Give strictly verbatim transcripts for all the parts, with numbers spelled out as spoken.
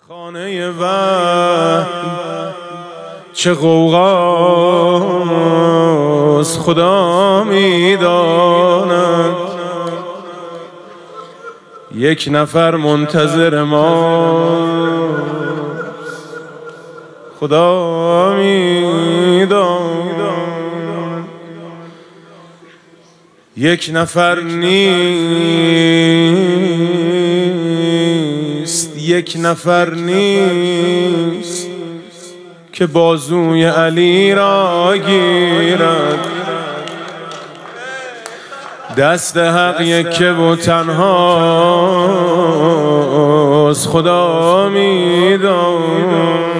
خانه وحی چه غوغاست خدا میداند، یک نفر منتظر ما خدا میداند، یک نفر نیست یک نفر نیست که بازوی علی را گیرد، دست حق یکه و تنهاست خدا میداند.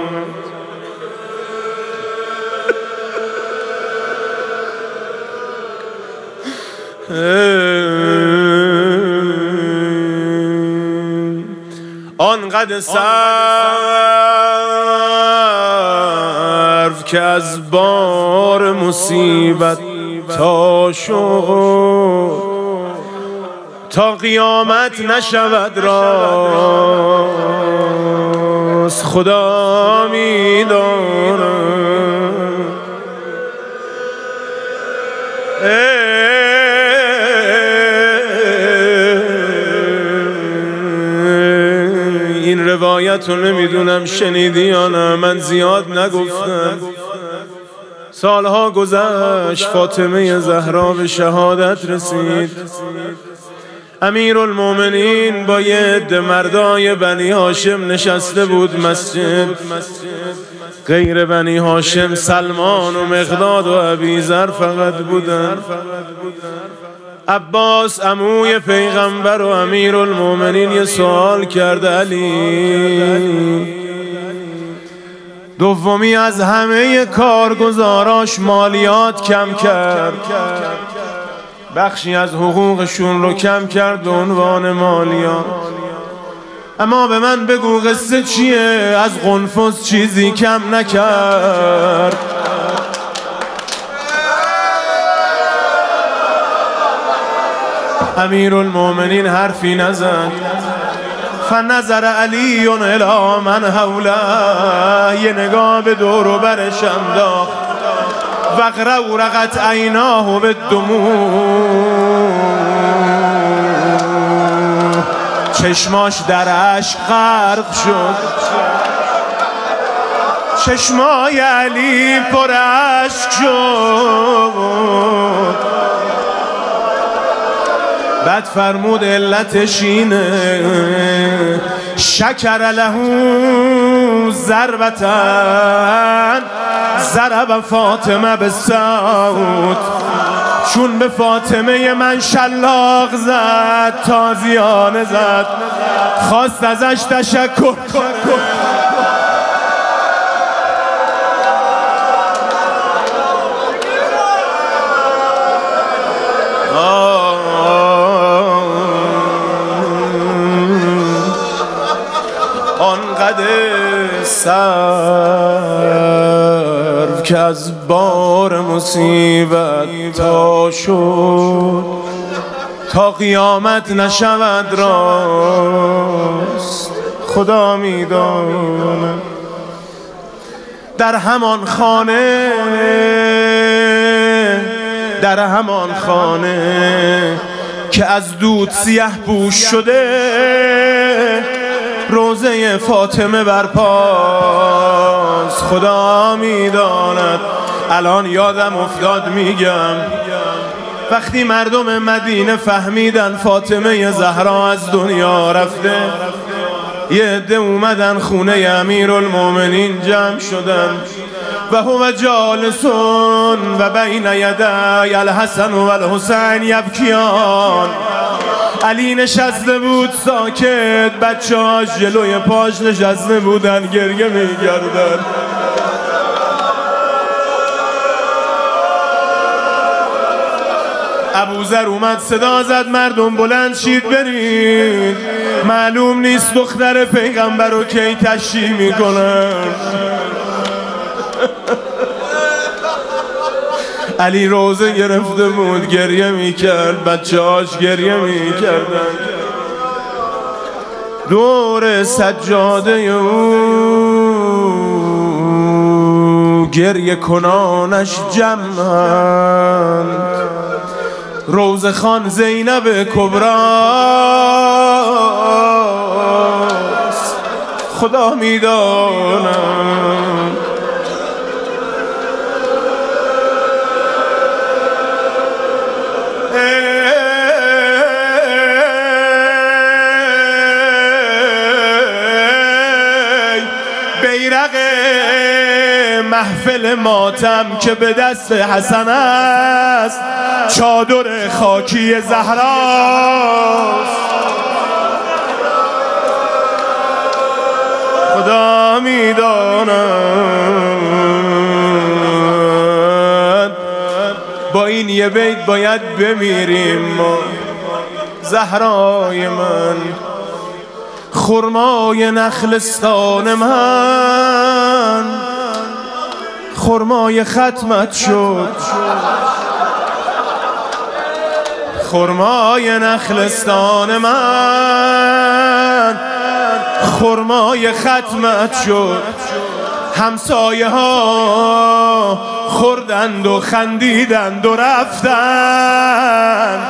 آنقدر صرف که از بار مصیبت تا شد تا قیامت نشود راست خدا میداند. این روایت رو نمیدونم شنیدی یا نه، من زیاد نگفتم. سالها گذشت، فاطمه زهرا به شهادت رسید. امیرالمومنین با یه عده مردای بنی هاشم نشسته بود مسجد. غیر بنی هاشم سلمان و مقداد و ابیذر فقط بودن. عباس عموی پیغمبر و امیرالمومنین یه سوال کرد: علی دومی از همه کارگزاراش مالیات کم کرد، بخشی از حقوقشون رو کم کرد به عنوان مالیات، اما به من بگو قصه چیه؟ از قنفذ چیزی کم نکرد. امیرالمومنین حرفی نزد. فنظر علی الی من حوله، یه نگاه به دور و برش انداخت. وغرقت عیناه بالدموع، چشماش در اشک غرق شد. چشمای علی پر اشک شد. بعد فرمود علتش اینه: شکر له ضربتن ضرب فاطمه بالصوت، چون به فاطمه من شلاق زد، تازیانه زد، خواست ازش تشکر کنه. آنقدر صرف که از بار مصیبت تا شد تا قیامت نشود راست خدا میداند. در همان خانه در همان خانه که از دود سیه پوش شده، روزه فاطمه برپاست خدا میداند. الان یادم افتاد میگم، وقتی مردم مدینه فهمیدن فاطمه زهرا از دنیا رفته، یه عده اومدن خونه امیرالمومنین جمع شدن. و هو جالسون و بین یدی الحسن و الحسین یبکیان، علی نشسته بود ساکت، بچه هاش جلوی پاش نشسته بودن گریه می‌کردن. ابوذر اومد صدا زد: مردم بلند شید برید، معلوم نیست دختر پیغمبر رو کی تشییع میکنن. علی روزه گرفته بود گریه میکرد، بچه هاش گریه میکردن. دور سجاده او گریه کنانش جمعند. روزه خان زینب کبراست خدا میداند. بیرق محفل ماتم که به دست حسن است، چادر خاکی زهراست خدا میداند. با این یه بیت باید بمیریم ما. زهرای من، خرمای نخلستان من، خرمای ختمت شد. خرمای نخلستان من، خرمای ختمت شد. همسایه ها خوردند و خندیدند و رفتند.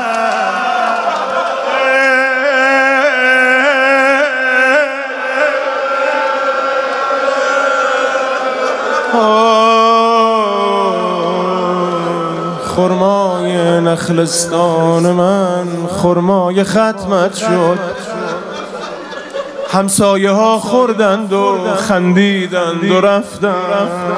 خرمای نخلستان من، خرمای ختمت شد. همسایه ها خوردند و خندیدند و رفتند.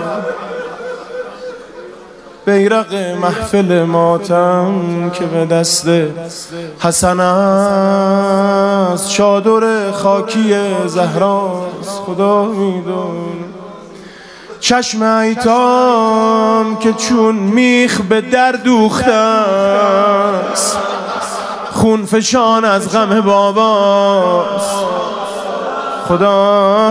بیرق محفل ماتم که به دست حسن است، چادر خاکی زهراست خدا میداند. چشم ایتام که چون میخ به در دوخته است، خون فشان از غم باباست خدا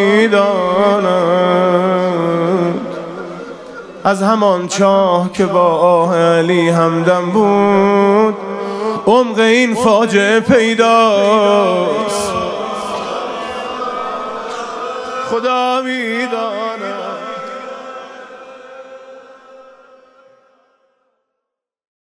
میداند. از همان چاه که با آه علی همدم بود، عمق این فاجعه پیداست خدا میداند.